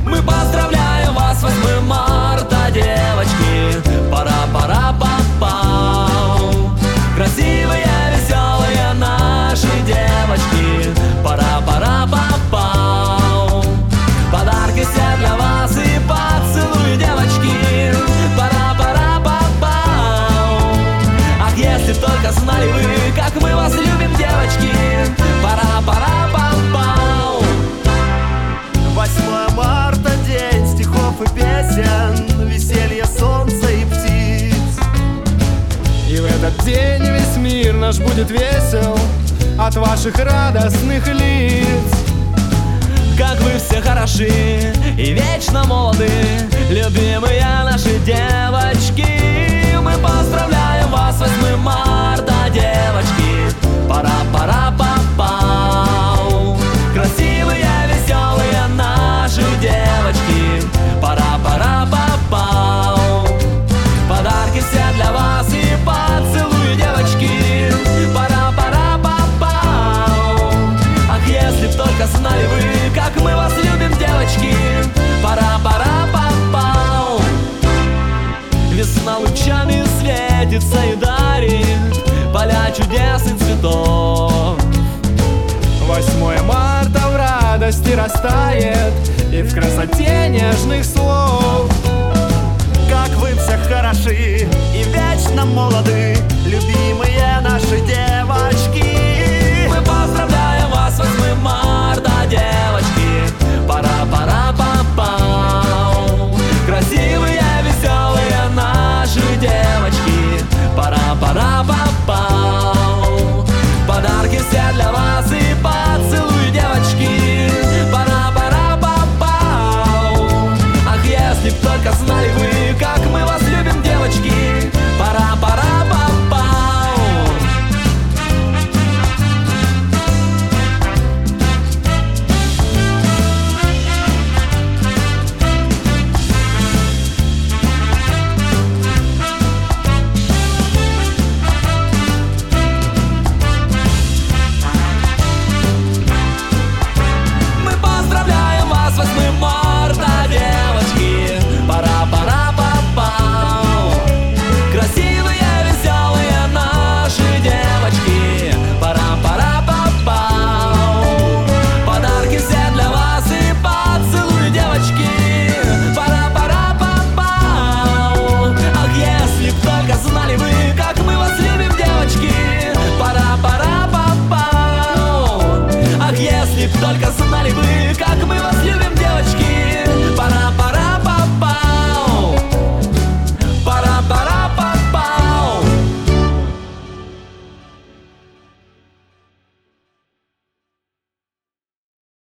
Мы поздравляем вас с 8 марта, девочки. Пара-пара-па-пау. Красивые, веселые наши девочки. Пара-пара-па-пау. Подарки все для вас и поцелуй, девочки. Пара-пара-па-пау. Ах, если б только знали вы, как мы вас любим, девочки. Пара-пара-па-пау. 8 марта, день стихов и песен, веселье солнца и птиц. И в этот день весь мир наш будет весел от ваших радостных лиц. Как вы все хороши и вечно молоды, любимые наши девочки. Мы поздравляем вас с 8 марта, девочки. Пара-пара-па-пау. Красивые, веселые наши девочки. Пара-пара-па-пау. Подарки все для вас и поцелуй, девочки. Пара-пара-па-пау. Ах, если б только знали вы, как мы вас любим, девочки. Пара-пара-па-пау. Весна лучами светится и дарит поля чудес и цветов. 8 марта в радости растает и в красоте нежных слов. Как вы все хороши и вечно молоды, любимые наши девочки. Мы поздравляем вас с 8 марта, девочки.